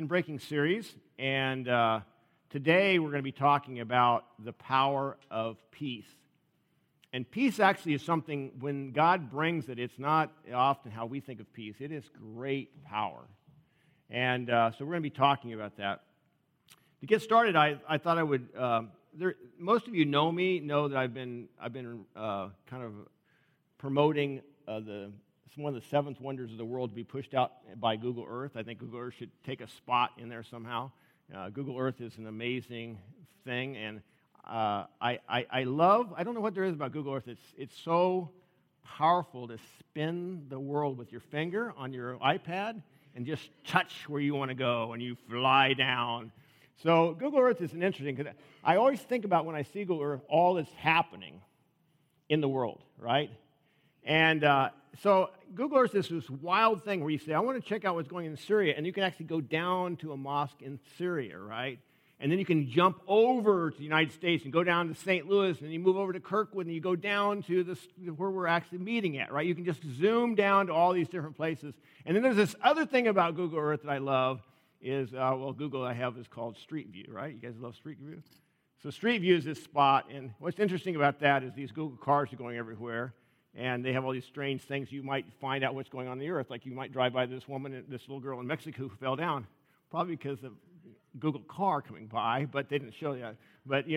Prison Breaking series, and today we're going to be talking about the power of peace. And peace actually is something, when God brings it, it's not often how we think of peace. It is great power. And so we're going to be talking about that. To get started, I thought I would, most of you know me, know that I've been kind of promoting one of the seventh wonders of the world to be pushed out by Google Earth. I think Google Earth should take a spot in there somehow. Google Earth is an amazing thing, and I don't know what there is about Google Earth. It's so powerful to spin the world with your finger on your iPad and just touch where you want to go, and you fly down. So Google Earth is an interesting, because I always think about, when I see Google Earth, all that's happening in the world, right? And so Google Earth is this wild thing where you say, I want to check out what's going on in Syria, and you can actually go down to a mosque in Syria, right? And then you can jump over to the United States and go down to St. Louis, and then you move over to Kirkwood, and you go down to where we're actually meeting at, right? You can just zoom down to all these different places. And then there's this other thing about Google Earth that I love is, Google I have is called Street View, right? You guys love Street View? So Street View is this spot, and what's interesting about that is these Google cars are going everywhere, and they have all these strange things. You might find out what's going on the earth. Like you might drive by this little girl in Mexico who fell down, probably because of Google car coming by, but they didn't show that. But,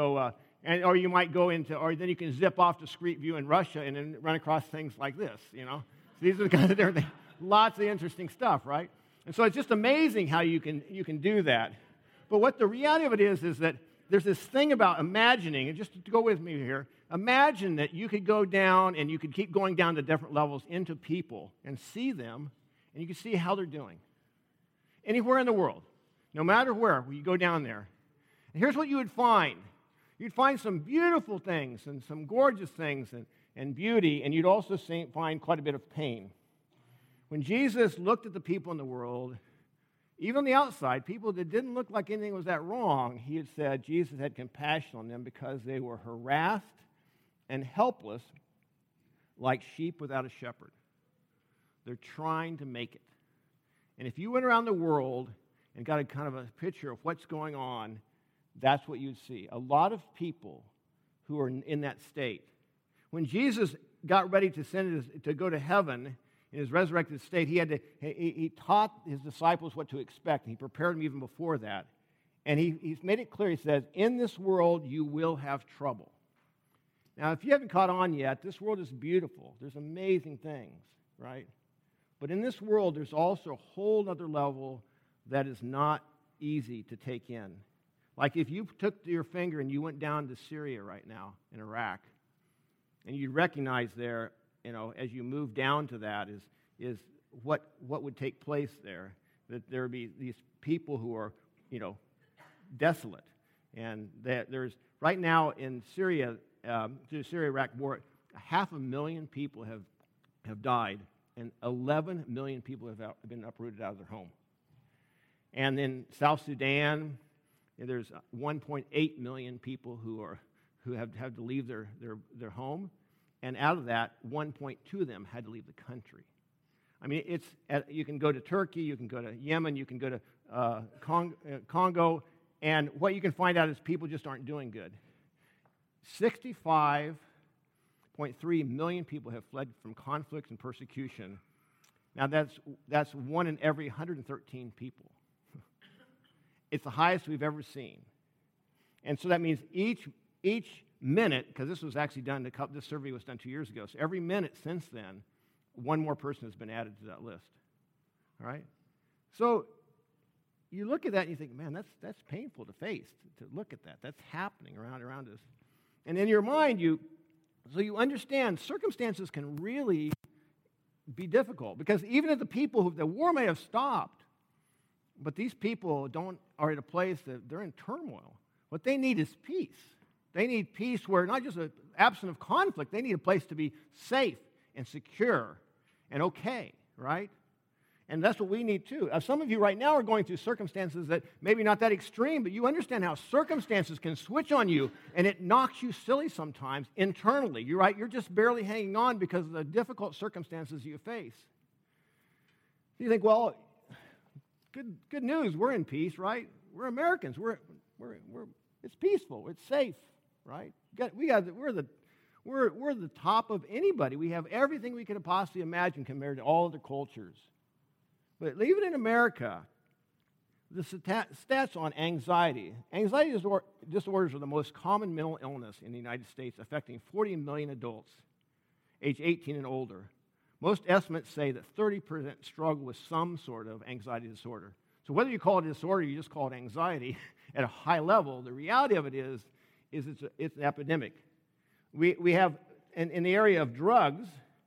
or you might go into, or then you can zip off to Street View in Russia and then run across things like this, So these are the kind of different things. Lots of interesting stuff, right? And so it's just amazing how you can do that. But what the reality of it is that there's this thing about imagining, and just to go with me here, imagine that you could go down and you could keep going down to different levels into people and see them, and you can see how they're doing. Anywhere in the world, no matter where you go down there. And here's what you would find. You'd find some beautiful things and some gorgeous things and beauty, and you'd also find quite a bit of pain. When Jesus looked at the people in the world, even on the outside, people that didn't look like anything was that wrong, he had said Jesus had compassion on them because they were harassed and helpless like sheep without a shepherd. They're trying to make it. And if you went around the world and got a kind of a picture of what's going on, that's what you'd see. A lot of people who are in that state. When Jesus got ready to go to heaven in his resurrected state, he taught his disciples what to expect, and he prepared them even before that. And he's made it clear, he says, in this world you will have trouble. Now, if you haven't caught on yet, this world is beautiful. There's amazing things, right? But in this world, there's also a whole other level that is not easy to take in. Like if you took your finger and you went down to Syria right now, in Iraq, and you recognize there, as you move down to that is what would take place there. That there would be these people who are, desolate. And that there's, right now in Syria, through the Syria-Iraq war, 500,000 people have died, and 11 million people have been uprooted out of their home. And in South Sudan, there's 1.8 million people who have to leave their home. And out of that, 1.2 of them had to leave the country. I mean, you can go to Turkey, you can go to Yemen, you can go to Congo, and what you can find out is people just aren't doing good. 65.3 million people have fled from conflict and persecution. Now, that's 1 in every 113 people. It's the highest we've ever seen. And so that means each minute, because this was actually done, this survey was done 2 years ago, so every minute since then, one more person has been added to that list. All right? So you look at that and you think, man, that's painful to face, to look at that. That's happening around us. And in your mind, you understand circumstances can really be difficult, because even if the war may have stopped, but these people are at a place that they're in turmoil. What they need is peace. They need peace where not just an absence of conflict, they need a place to be safe and secure and okay, right? And that's what we need too. Some of you right now are going through circumstances that maybe not that extreme, but you understand how circumstances can switch on you, and it knocks you silly sometimes internally. You're right, you're just barely hanging on because of the difficult circumstances you face. You think, well, good news. We're in peace, right? We're Americans. It's peaceful. It's safe, right? We're the top of anybody. We have everything we could possibly imagine compared to all other cultures. But even in America, the stats on anxiety. Anxiety disorders are the most common mental illness in the United States, affecting 40 million adults age 18 and older. Most estimates say that 30% struggle with some sort of anxiety disorder. So whether you call it a disorder or you just call it anxiety at a high level, the reality of it is it's an epidemic. We have, in the area of drugs,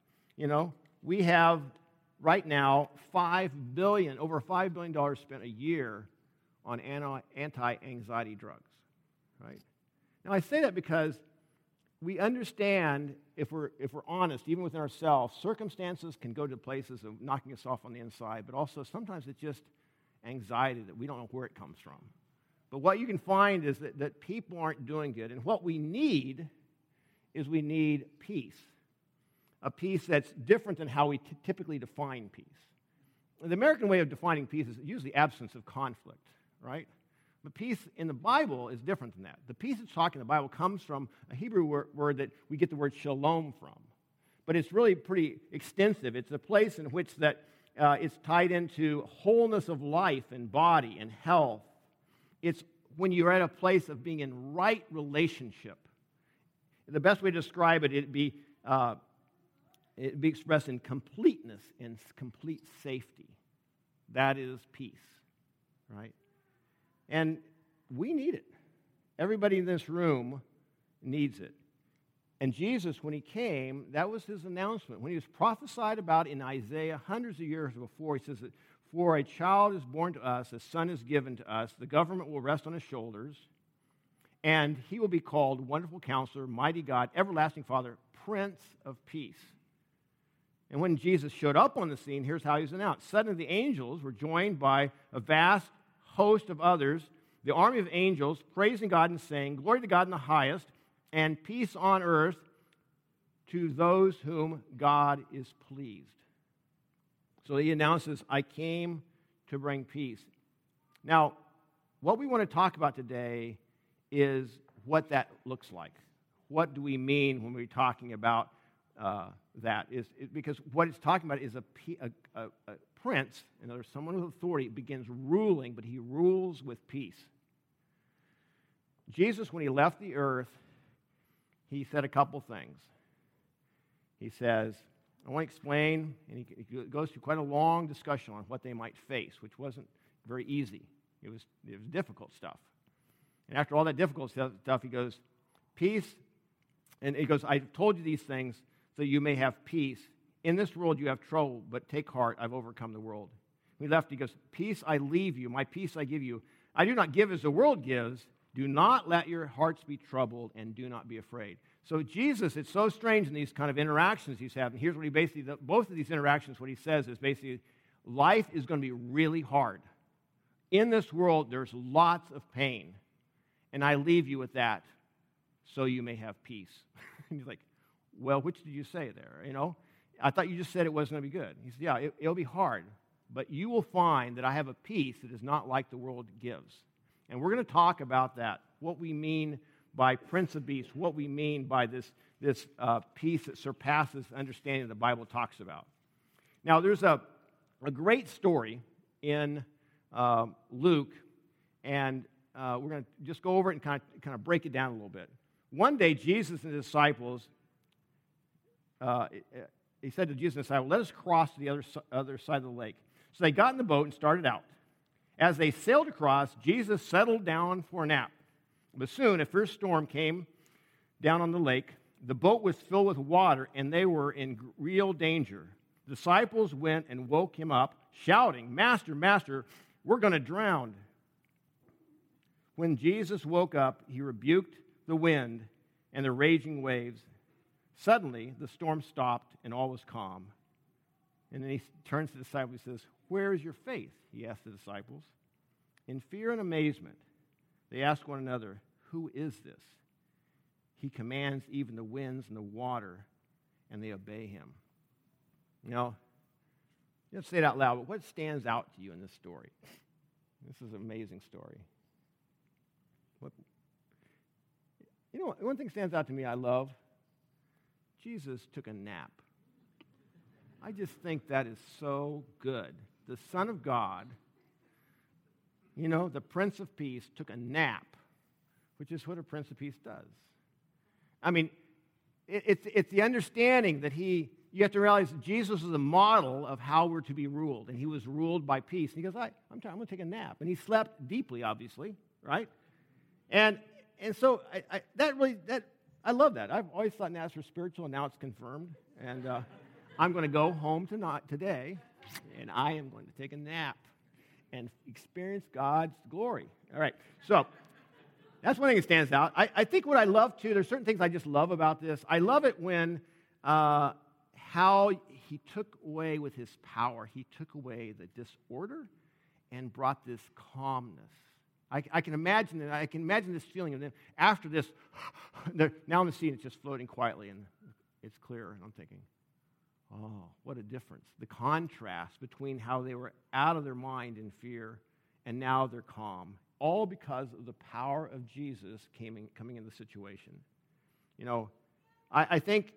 we have right now over $5 billion spent a year on anti-anxiety drugs, right? Now I say that because we understand, if we're honest, even within ourselves, circumstances can go to places of knocking us off on the inside, but also sometimes it's just anxiety that we don't know where it comes from. But what you can find is that people aren't doing good, and what we need is we need peace, a peace that's different than how we typically define peace. The American way of defining peace is usually absence of conflict, right? But peace in the Bible is different than that. The peace it's talking in the Bible comes from a Hebrew word that we get the word shalom from. But it's really pretty extensive. It's a place in which that it's tied into wholeness of life and body and health. It's when you're at a place of being in right relationship. The best way to describe it, it'd be expressed in completeness and complete safety. That is peace, right? And we need it. Everybody in this room needs it. And Jesus, when he came, that was his announcement. When he was prophesied about in Isaiah hundreds of years before, he says that, "For a child is born to us, a son is given to us, the government will rest on his shoulders, and he will be called Wonderful Counselor, Mighty God, Everlasting Father, Prince of Peace." And when Jesus showed up on the scene, here's how he was announced. Suddenly the angels were joined by a vast host of others, the army of angels, praising God and saying, "Glory to God in the highest, and peace on earth to those whom God is pleased." So he announces, "I came to bring peace." Now, what we want to talk about today is what that looks like. What do we mean when we're talking about that? Because what it's talking about is a prince, in other words, someone with authority, begins ruling, but he rules with peace. Jesus, when he left the earth, he said a couple things. He says, I want to explain, and he goes through quite a long discussion on what they might face, which wasn't very easy. It was difficult stuff. And after all that difficult stuff, he goes, peace, and he goes, "I told you these things so you may have peace. In this world you have trouble, but take heart, I've overcome the world." When he left, he goes, "Peace I leave you, my peace I give you. I do not give as the world gives. Do not let your hearts be troubled, and do not be afraid." So Jesus, it's so strange in these kind of interactions he's having. Here's what he basically, both of these interactions, what he says is basically, life is going to be really hard. In this world, there's lots of pain. And I leave you with that so you may have peace. And he's like, "Well, which did you say there? I thought you just said it wasn't going to be good." He said, "Yeah, it'll be hard. But you will find that I have a peace that is not like the world gives." And we're going to talk about that, what we mean by Prince of Peace, what we mean by this peace that surpasses understanding the Bible talks about. Now, there's a great story in Luke, and we're going to just go over it and kind of break it down a little bit. One day, Jesus and his disciples, he said to Jesus and his disciples, "Let us cross to the other side of the lake." So they got in the boat and started out. As they sailed across, Jesus settled down for a nap. But soon a fierce storm came down on the lake. The boat was filled with water, and they were in real danger. The disciples went and woke him up, shouting, "Master, Master, we're going to drown." When Jesus woke up, he rebuked the wind and the raging waves. Suddenly, the storm stopped, and all was calm. And then he turns to the disciples and says, "Where is your faith?" he asked the disciples. In fear and amazement, they asked one another, "Who is this? He commands even the winds and the water, and they obey him." You don't say it out loud, but what stands out to you in this story? This is an amazing story. One thing stands out to me I love. Jesus took a nap. I just think that is so good. The Son of God, the Prince of Peace, took a nap, which is what a Prince of Peace does. I mean, it's the understanding that you have to realize that Jesus is a model of how we're to be ruled, and he was ruled by peace. And he goes, I'm going to take a nap. And he slept deeply, obviously, right? And so I love that. I've always thought naps were spiritual, and now it's confirmed. And I'm going to go home today, and I am going to take a nap and experience God's glory. All right, so that's one thing that stands out. I think what I love, too, there's certain things I just love about this. I love it when how he took away with his power, he took away the disorder and brought this calmness. I can imagine that. I can imagine this feeling of them after this. Now in the scene, it's just floating quietly, and it's clear. And I'm thinking, oh, what a difference! The contrast between how they were out of their mind in fear, and now they're calm, all because of the power of Jesus coming in the situation. I think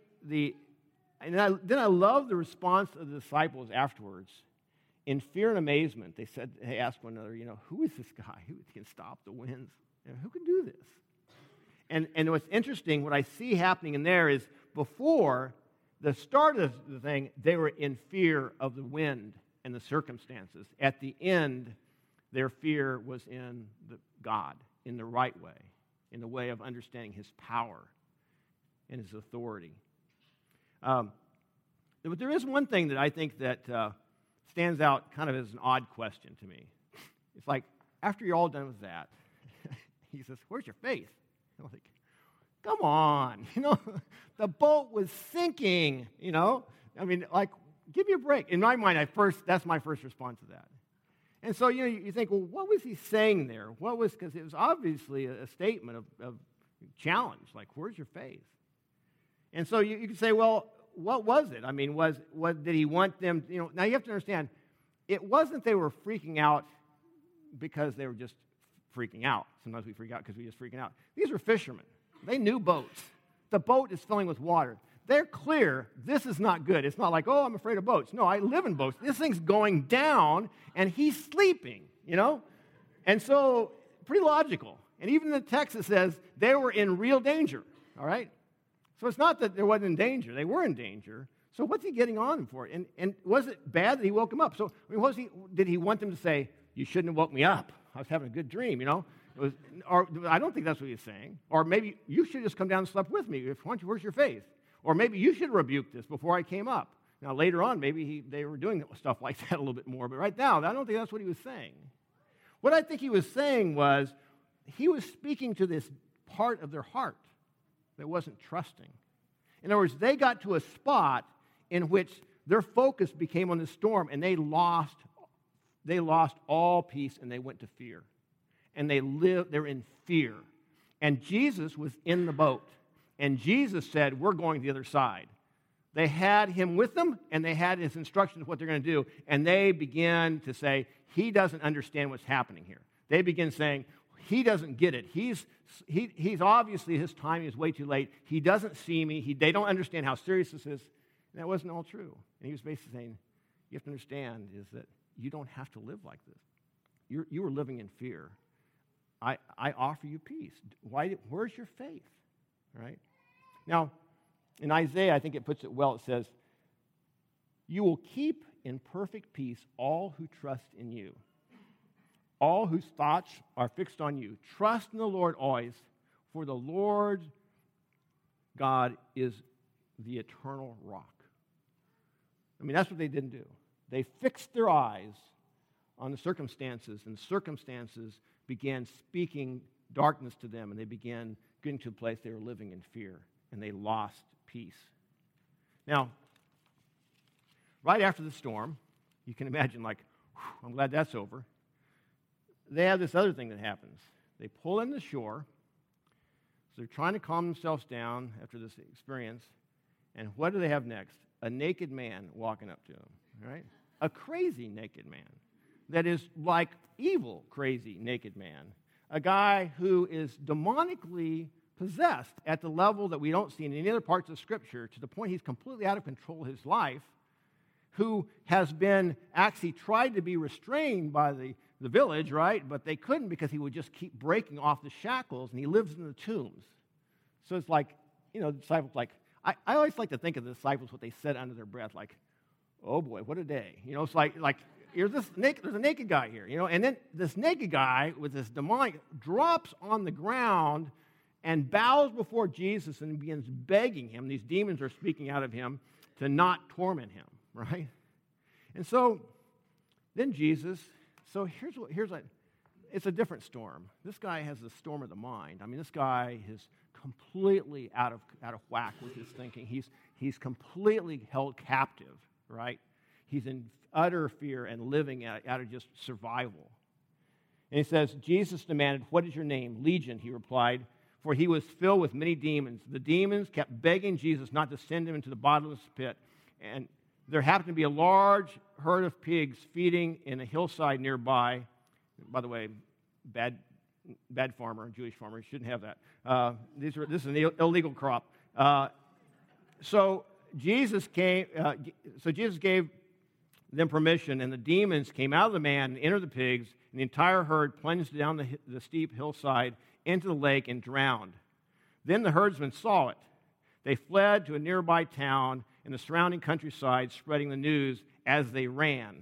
then I love the response of the disciples afterwards. In fear and amazement, they asked one another, who is this guy who can stop the winds? Who can do this? And what's interesting, what I see happening in there is before the start of the thing, they were in fear of the wind and the circumstances. At the end, their fear was in God, in the right way, in the way of understanding his power and his authority. But there is one thing that I think that stands out kind of as an odd question to me. It's like, after you're all done with that, he says, where's your faith? And I'm like, come on, the boat was sinking, I mean, like, give me a break. In my mind, that's my first response to that. And so, you think, well, what was he saying there? Because it was obviously a statement of challenge, like, where's your faith? And so you can say, well, what was it? I mean, did he want them, now you have to understand, it wasn't they were freaking out because they were just freaking out. Sometimes we freak out because we're just freaking out. These were fishermen. They knew boats. The boat is filling with water. They're clear, this is not good. It's not like, oh, I'm afraid of boats. No, I live in boats. This thing's going down, and he's sleeping, And so, pretty logical. And even the text that says they were in real danger, all right? So it's not that there wasn't danger. They were in danger. So what's he getting on for? And was it bad that he woke him up? So did he want them to say, you shouldn't have woke me up? I was having a good dream, Or I don't think that's what he's saying. Or maybe you should just come down and sleep with me. Where's your faith? Or maybe you should rebuke this before I came up. Now later on, maybe they were doing stuff like that a little bit more. But right now, I don't think that's what he was saying. What I think he was saying was he was speaking to this part of their heart that wasn't trusting. In other words, they got to a spot in which their focus became on the storm, and they lost all peace, and they went to fear. And they're in fear. And Jesus was in the boat. And Jesus said, we're going to the other side. They had him with them, and they had his instructions of what they're going to do. And they began to say, he doesn't understand what's happening here. They begin saying, he doesn't get it. He's obviously, his timing is way too late. He doesn't see me. They don't understand how serious this is. And that wasn't all true. And he was basically saying, you have to understand is that you don't have to live like this. You are living in fear. I offer you peace. Where's your faith? Right? Now, in Isaiah, I think it puts it well. It says, you will keep in perfect peace all who trust in you. All whose thoughts are fixed on you. Trust in the Lord always, for the Lord God is the eternal rock. I mean, that's what they didn't do. They fixed their eyes on the circumstances, and circumstances began speaking darkness to them, and they began getting to a place they were living in fear, and they lost peace. Now, right after the storm, you can imagine, like, I'm glad that's over. They have this other thing that happens. They pull in the shore, so they're trying to calm themselves down after this experience, and what do they have next? A naked man walking up to them, right? a crazy naked man that is like evil, crazy naked man, a guy who is demonically possessed at the level that we don't see in any other parts of Scripture, to the point he's completely out of control of his life, who has been actually tried to be restrained by the village, right? But they couldn't, because he would just keep breaking off the shackles, and he lives in the tombs. So it's like, the disciples, like, I always like to think of the disciples, what they said under their breath, like, oh boy, what a day. It's like there's a naked guy here, and then this naked guy with this demonic drops on the ground and bows before Jesus and begins begging him. These demons are speaking out of him to not torment him, right? And so then Jesus, it's a different storm. This guy has the storm of the mind. I mean, this guy is completely out of whack with his thinking. He's completely held captive, right? He's in utter fear and living out of just survival. And he says, Jesus demanded, "What is your name?" "Legion," he replied, for he was filled with many demons. The demons kept begging Jesus not to send him into the bottomless pit. And there happened to be a large herd of pigs feeding in a hillside nearby. By the way, bad farmer, Jewish farmer, shouldn't have that. This is an illegal crop. So Jesus gave them permission, and the demons came out of the man and entered the pigs, and the entire herd plunged down the steep hillside into the lake and drowned. Then the herdsmen saw it. They fled to a nearby town in the surrounding countryside, spreading the news as they ran.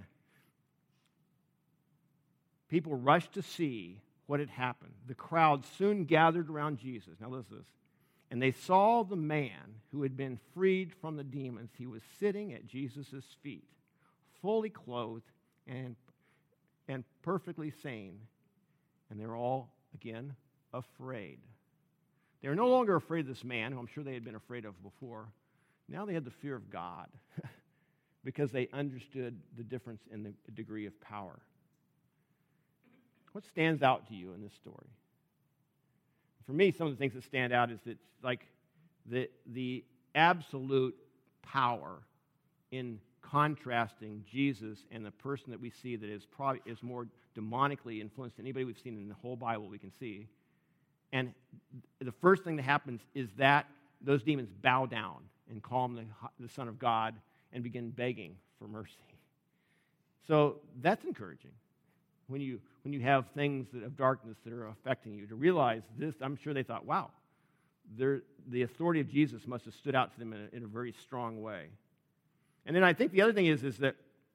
People rushed to see what had happened. The crowd soon gathered around Jesus. Now listen to this. And they saw the man who had been freed from the demons. He was sitting at Jesus' feet, fully clothed and perfectly sane. And they were all, again, afraid. They were no longer afraid of this man, who I'm sure they had been afraid of before. Now they had the fear of God because they understood the difference in the degree of power. What stands out to you in this story? For me, some of the things that stand out is that, like, the absolute power in contrasting Jesus and the person that we see that is more demonically influenced than anybody we've seen in the whole Bible we can see. And the first thing that happens is that those demons bow down and call him the Son of God and begin begging for mercy. So that's encouraging. When you have things of darkness that are affecting you, to realize this, I'm sure they thought, wow, the authority of Jesus must have stood out to them in a very strong way. And then I think the other thing is that,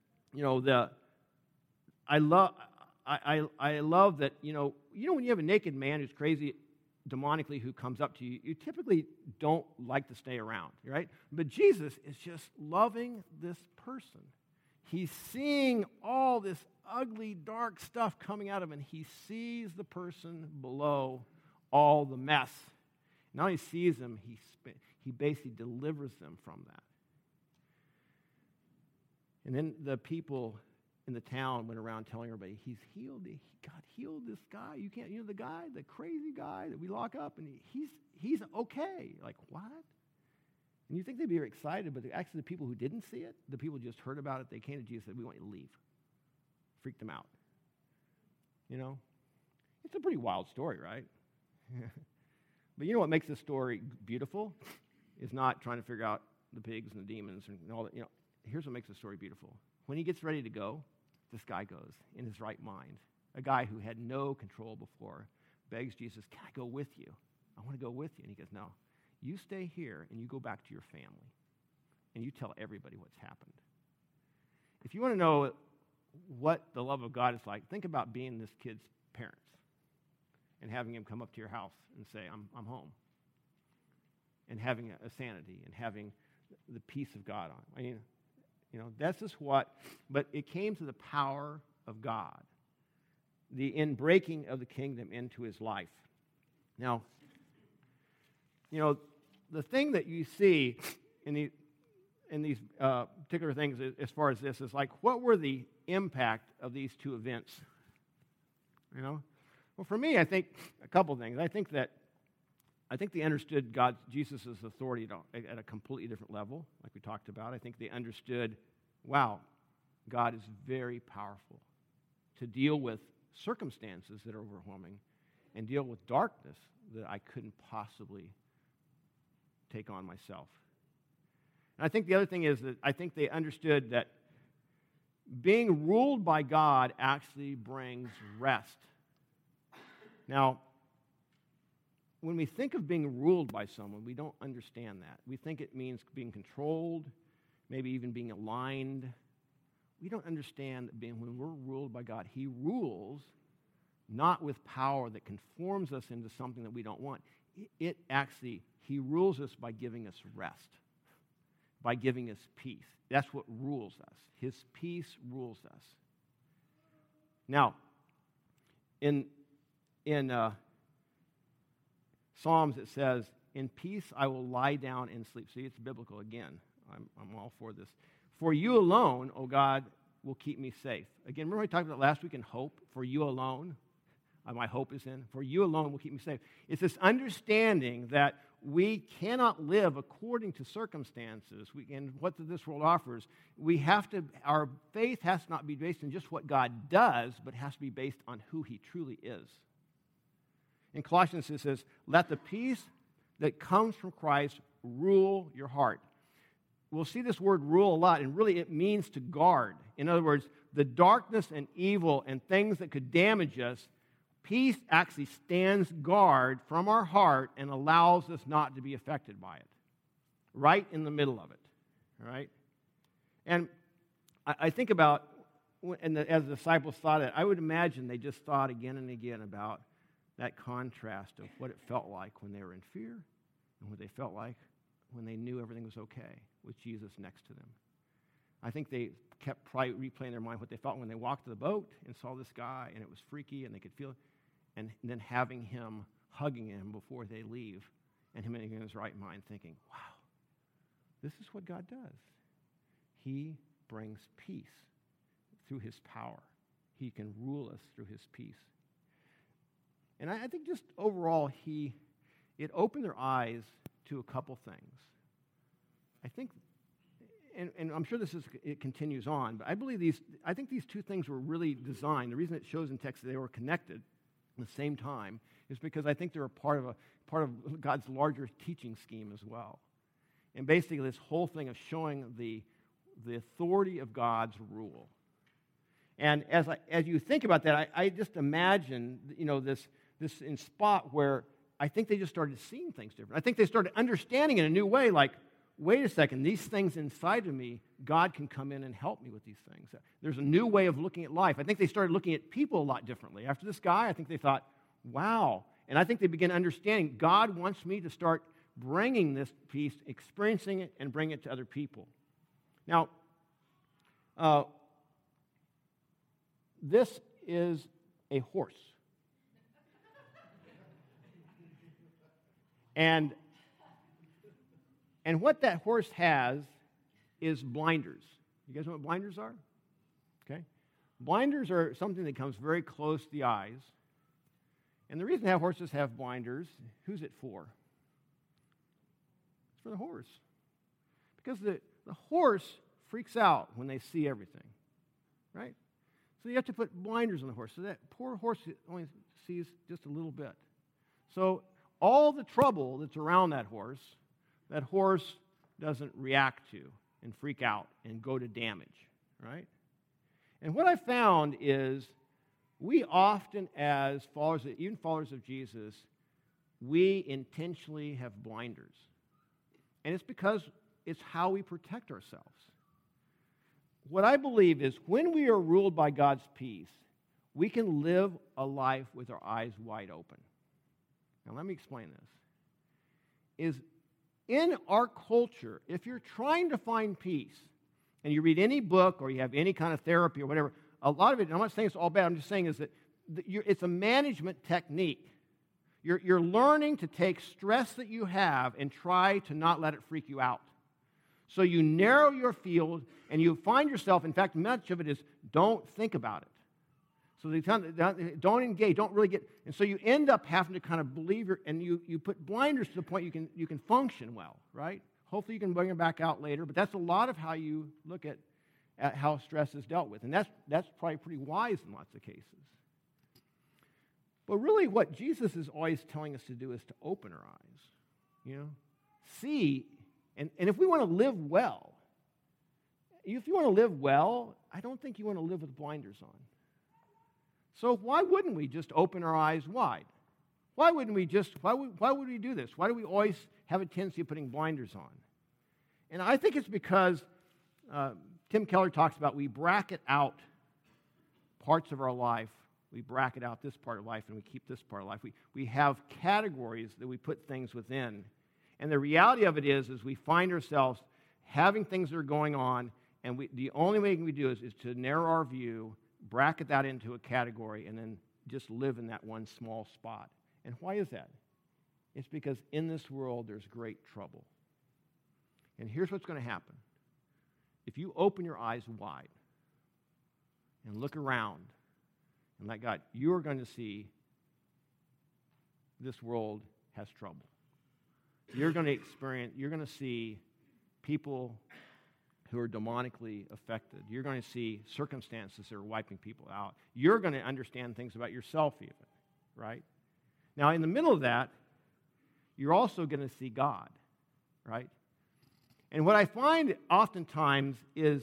I love that, when you have a naked man who's crazy demonically who comes up to you, you typically don't like to stay around, right? But Jesus is just loving this person. He's seeing all this ugly, dark stuff coming out of him, and he sees the person below all the mess. Not only sees them, he basically delivers them from that. And then the people in the town went around telling everybody, God healed this guy. You can't, the crazy guy that we lock up, and he's okay. Like, what? And you think they'd be excited, but actually the people who didn't see it, the people who just heard about it, they came to Jesus and said, we want you to leave. Freaked them out. It's a pretty wild story, right? But what makes this story beautiful is not trying to figure out the pigs and the demons and all that. Here's what makes the story beautiful. When he gets ready to go, this guy goes in his right mind. A guy who had no control before begs Jesus, can I go with you? I want to go with you. And he goes, no, you stay here and you go back to your family and you tell everybody what's happened. If you want to know what the love of God is like, think about being this kid's parents and having him come up to your house and say, I'm home. And having a sanity and having the peace of God on. I mean, that's just but it came to the power of God, the inbreaking of the kingdom into his life. Now, the thing that you see in these particular things as far as this is like, what were the impact of these two events? Well, for me, I think a couple things. I think they understood Jesus' authority at a completely different level, like we talked about. I think they understood, wow, God is very powerful to deal with circumstances that are overwhelming and deal with darkness that I couldn't possibly take on myself. And I think the other thing is that I think they understood that being ruled by God actually brings rest. Now, when we think of being ruled by someone, we don't understand that. We think it means being controlled, maybe even being aligned. We don't understand that when we're ruled by God, He rules not with power that conforms us into something that we don't want. It actually, He rules us by giving us rest, by giving us peace. That's what rules us. His peace rules us. Now, in Psalms, it says, "In peace I will lie down and sleep." See, it's biblical again. I'm all for this. "For you alone, O God, will keep me safe." Again, remember we talked about last week in hope? For you alone, my hope is in. For you alone will keep me safe. It's this understanding that we cannot live according to circumstances and what this world offers. Our faith has to not be based on just what God does, but has to be based on who He truly is. In Colossians, it says, "Let the peace that comes from Christ rule your heart." We'll see this word rule a lot, and really it means to guard. In other words, the darkness and evil and things that could damage us, peace actually stands guard from our heart and allows us not to be affected by it. Right in the middle of it. All right? And I think about, as the disciples thought it, I would imagine they just thought again and again about that contrast of what it felt like when they were in fear and what they felt like when they knew everything was okay with Jesus next to them. I think they kept probably replaying in their mind what they felt when they walked to the boat and saw this guy and it was freaky and they could feel it, and then having him, hugging him before they leave, and him in his right mind thinking, wow, this is what God does. He brings peace through His power. He can rule us through His peace. And I think just overall, it opened their eyes to a couple things. I think, and I'm sure it continues on, but I think these two things were really designed. The reason it shows in text that they were connected at the same time is because I think they're a part of God's larger teaching scheme as well. And basically, this whole thing of showing the authority of God's rule. And as you think about that, I just imagine, this in spot where I think they just started seeing things different. I think they started understanding in a new way, like, wait a second, these things inside of me, God can come in and help me with these things. There's a new way of looking at life. I think they started looking at people a lot differently. After this guy, I think they thought, wow. And I think they began understanding, God wants me to start bringing this peace, experiencing it, and bring it to other people. Now, this is a horse. And what that horse has is blinders. You guys know what blinders are? Okay. Blinders are something that comes very close to the eyes. And the reason that horses have blinders, who's it for? It's for the horse. Because the horse freaks out when they see everything, right? So you have to put blinders on the horse. So that poor horse only sees just a little bit. So all the trouble that's around that horse doesn't react to and freak out and go to damage, right? And what I found is we often, as even followers of Jesus, we intentionally have blinders. And it's because it's how we protect ourselves. What I believe is when we are ruled by God's peace, we can live a life with our eyes wide open. Now, let me explain this. In our culture, if you're trying to find peace, and you read any book or you have any kind of therapy or whatever, a lot of it, and I'm not saying it's all bad, I'm just saying is that it's a management technique. You're learning to take stress that you have and try to not let it freak you out. So you narrow your field, and you find yourself, in fact, much of it is don't think about it. So they don't engage, don't really get, and so you end up having to kind of believe and you put blinders to the point you can function well, right? Hopefully you can bring them back out later, but that's a lot of how you look at at how stress is dealt with. And that's probably pretty wise in lots of cases. But really what Jesus is always telling us to do is to open our eyes, see, and if we want to live well, if you want to live well, I don't think you want to live with blinders on. So why wouldn't we just open our eyes wide? Why would we do this? Why do we always have a tendency of putting blinders on? And I think it's because Tim Keller talks about we bracket out parts of our life. We bracket out this part of life and we keep this part of life. We have categories that we put things within. And the reality of it is we find ourselves having things that are going on, and the only way we do is to narrow our view, bracket that into a category, and then just live in that one small spot. And why is that? It's because in this world there's great trouble. And here's what's going to happen. If you open your eyes wide and look around and let God, you're going to see this world has trouble. You're going to see people who are demonically affected. You're going to see circumstances that are wiping people out. You're going to understand things about yourself even, right? Now, in the middle of that, you're also going to see God, right? And what I find oftentimes is,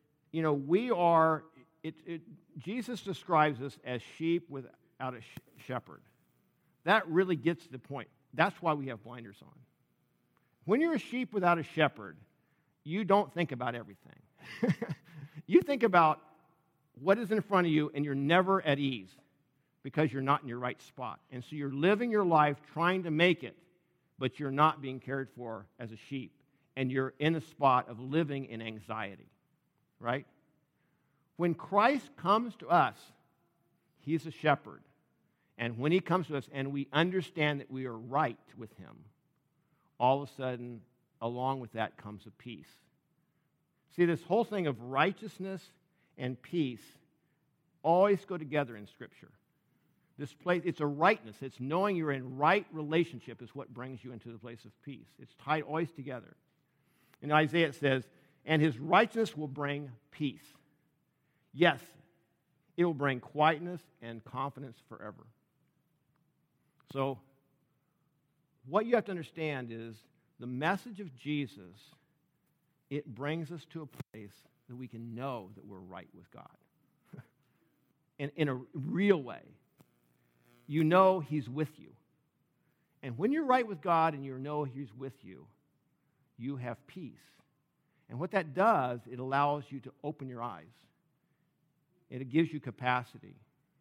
Jesus describes us as sheep without a shepherd. That really gets to the point. That's why we have blinders on. When you're a sheep without a shepherd, you don't think about everything. You think about what is in front of you, and you're never at ease because you're not in your right spot. And so you're living your life trying to make it, but you're not being cared for as a sheep. And you're in a spot of living in anxiety, right? When Christ comes to us, he's a shepherd. And when he comes to us and we understand that we are right with him, all of a sudden, along with that comes a peace. See, this whole thing of righteousness and peace always go together in Scripture. This place, it's a rightness. It's knowing you're in right relationship is what brings you into the place of peace. It's tied always together. In Isaiah it says, and his righteousness will bring peace. Yes, it will bring quietness and confidence forever. So, what you have to understand is the message of Jesus, it brings us to a place that we can know that we're right with God. in a real way. You know he's with you. And when you're right with God and you know he's with you, you have peace. And what that does, it allows you to open your eyes. And it gives you capacity.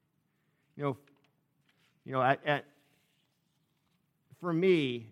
For me,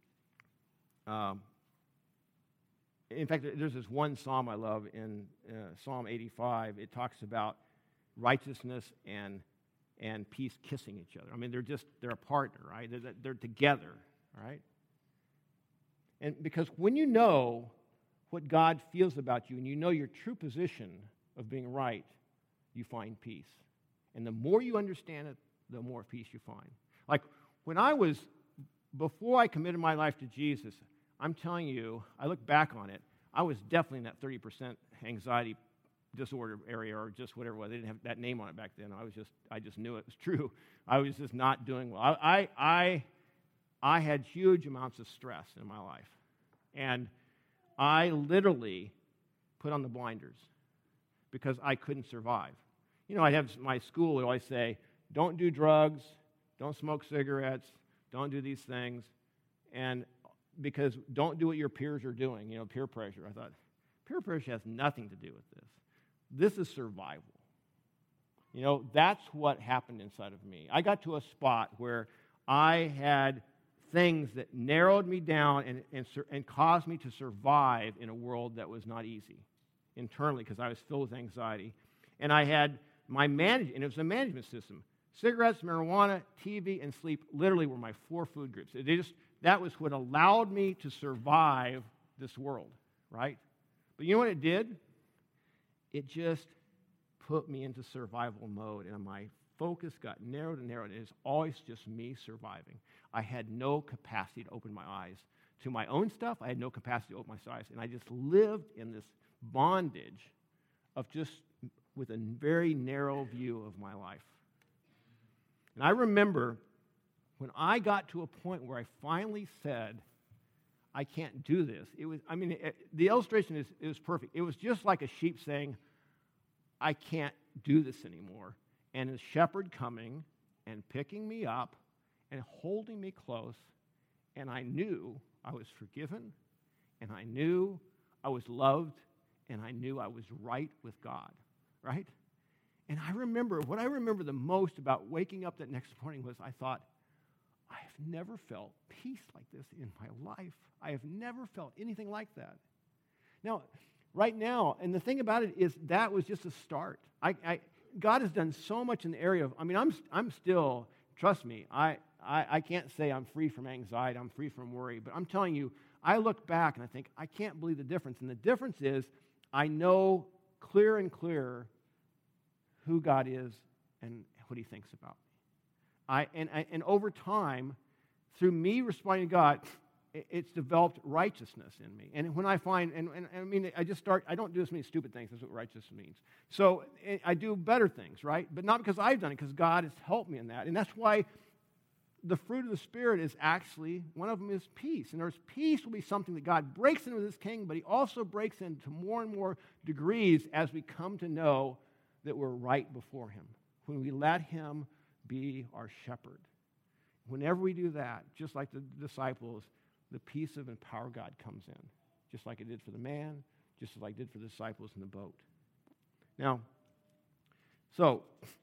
in fact, there's this one psalm I love in Psalm 85. It talks about righteousness and peace kissing each other. I mean, they're a partner, right? They're together, right? And because when you know what God feels about you and you know your true position of being right, you find peace. And the more you understand it, the more peace you find. Like before I committed my life to Jesus, I'm telling you, I look back on it, I was definitely in that 30% anxiety disorder area or just whatever it was. They didn't have that name on it back then. I just knew it was true. I was just not doing well. I had huge amounts of stress in my life. And I literally put on the blinders because I couldn't survive. I'd have my school would always say, don't do drugs, don't smoke cigarettes, don't do these things, and because don't do what your peers are doing, peer pressure. I thought, peer pressure has nothing to do with this. This is survival. That's what happened inside of me. I got to a spot where I had things that narrowed me down and caused me to survive in a world that was not easy internally because I was filled with anxiety. And I had and it was a management system. Cigarettes, marijuana, TV, and sleep literally were my 4 food groups. That was what allowed me to survive this world, right? But you know what it did? It just put me into survival mode, and my focus got narrowed and narrowed, and it's always just me surviving. I had no capacity to open my eyes to my own stuff. I had no capacity to open my eyes, and I just lived in this bondage of just with a very narrow view of my life. And I remember when I got to a point where I finally said, I can't do this. The illustration is perfect. It was just like a sheep saying, I can't do this anymore. And a shepherd coming and picking me up and holding me close, and I knew I was forgiven, and I knew I was loved, and I knew I was right with God, right? And what I remember the most about waking up that next morning was I thought, I have never felt peace like this in my life. I have never felt anything like that. Now, right now, and the thing about it is that was just a start. God has done so much in the area of, I'm still, trust me, I can't say I'm free from anxiety, I'm free from worry, but I'm telling you, I look back and I think, I can't believe the difference. And the difference is, I know clearer and clearer who God is and what He thinks about me. And over time, through me responding to God, it's developed righteousness in me. And when I find, I don't do as many stupid things. That's what righteousness means. So I do better things, right? But not because I've done it, because God has helped me in that. And that's why the fruit of the Spirit is actually, one of them is peace. And there's peace will be something that God breaks into this king, but He also breaks into more and more degrees as we come to know that we're right before Him. When we let Him be our shepherd. Whenever we do that, just like the disciples, the peace of and power of God comes in, just like it did for the man, just like it did for the disciples in the boat. Now, so,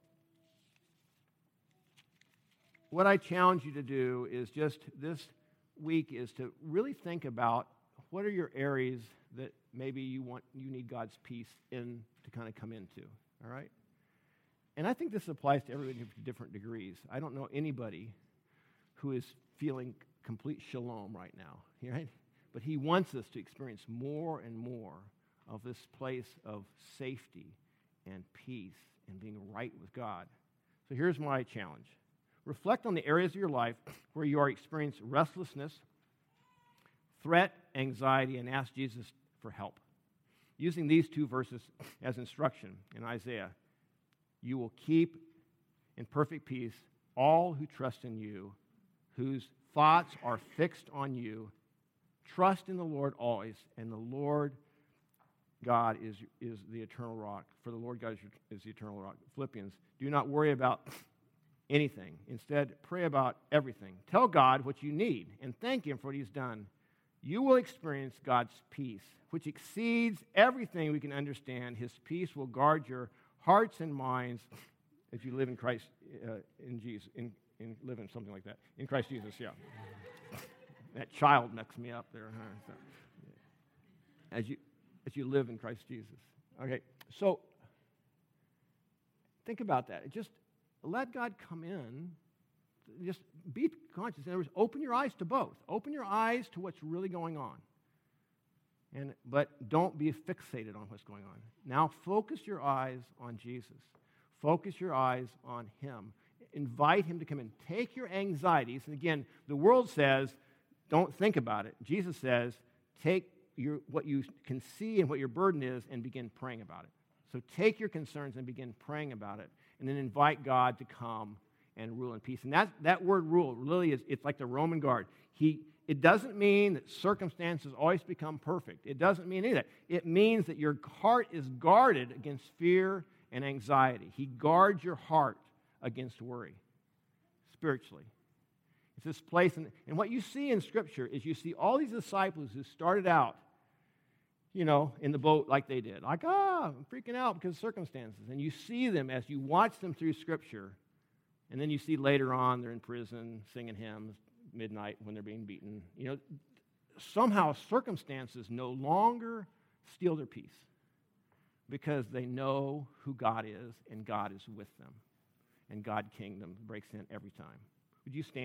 what I challenge you to do is just this week is to really think about what are your areas that maybe you need God's peace in to kind of come into, all right? And I think this applies to everybody to different degrees. I don't know anybody who is feeling complete shalom right now, right? But He wants us to experience more and more of this place of safety and peace and being right with God. So here's my challenge. Reflect on the areas of your life where you are experiencing restlessness, threat, anxiety, and ask Jesus for help. Using these two verses as instruction in Isaiah, you will keep in perfect peace all who trust in you, whose thoughts are fixed on you. Trust in the Lord always, and the Lord God is the eternal rock. For the Lord God is the eternal rock. Philippians, do not worry about anything. Instead, pray about everything. Tell God what you need, and thank Him for what He's done. You will experience God's peace, which exceeds everything we can understand. His peace will guard your hearts and minds as you live in Christ, in Jesus, in living something like that. In Christ Jesus, yeah. That child mixed me up there. Huh? So, as you live in Christ Jesus. Okay, so think about that. Just let God come in. Just be conscious. In other words, open your eyes to both. Open your eyes to what's really going on. But don't be fixated on what's going on. Now focus your eyes on Jesus. Focus your eyes on Him. Invite Him to come in. Take your anxieties. And again, the world says, don't think about it. Jesus says, take what you can see and what your burden is and begin praying about it. So take your concerns and begin praying about it. And then invite God to come and rule in peace. And that word rule really is, it's like the Roman guard. It doesn't mean that circumstances always become perfect. It doesn't mean any of that. It means that your heart is guarded against fear and anxiety. He guards your heart against worry, spiritually. It's this place, and what you see in Scripture is you see all these disciples who started out, in the boat like they did. Like, I'm freaking out because of circumstances. And you see them as you watch them through Scripture, and then you see later on they're in prison singing hymns, midnight when they're being beaten. Somehow circumstances no longer steal their peace because they know who God is and God is with them. And God's kingdom breaks in every time. Would you stand?